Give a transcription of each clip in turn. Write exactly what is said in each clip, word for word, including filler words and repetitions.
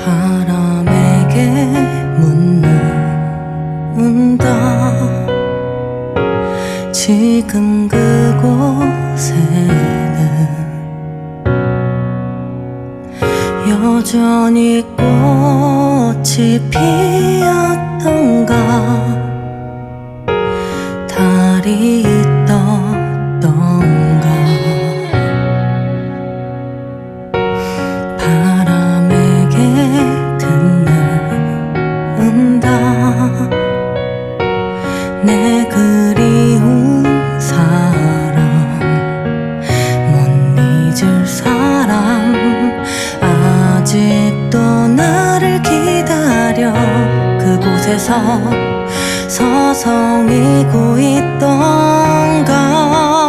바람에게 묻는다. 지금 그곳에는 여전히 꽃이 피었던가, 달이 있었던가. 바람에게 듣는다. 내 그리운 사람, 못 잊을 사람, 아직도 나를 기다려 그곳에서 서성이고 있던가.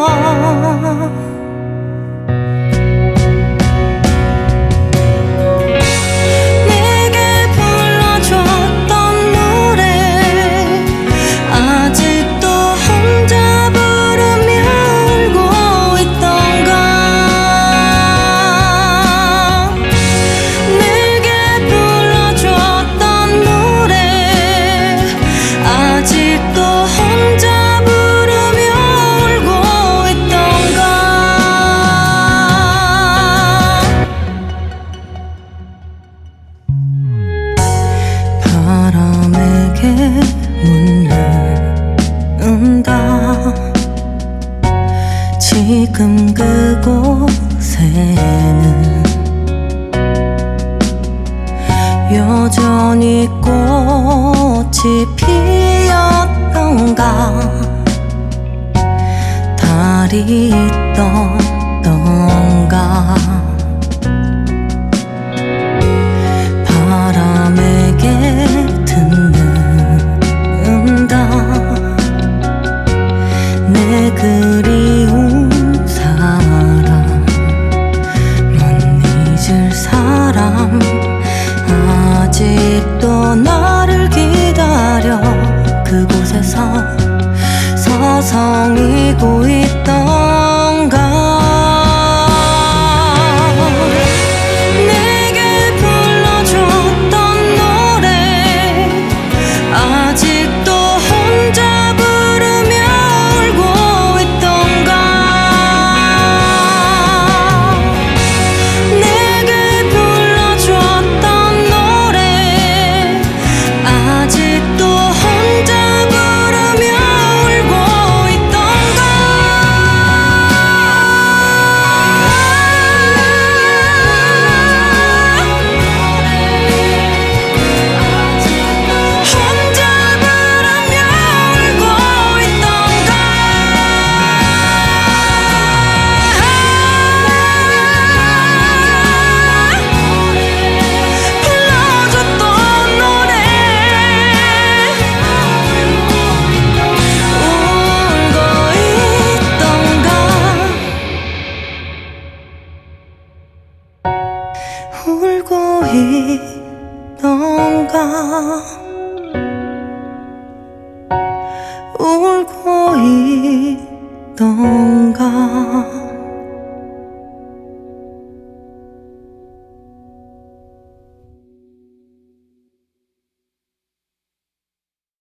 바람에게 묻는다. 지금 그곳에는 여전히 꽃이 피었던가, 달이 있었던가. 바람에게 듣는다. 내 그리운 사람, 못 잊을 사람, 아직도 나를 기다려 그곳에서 서성이고 있던가. 울고 있던가.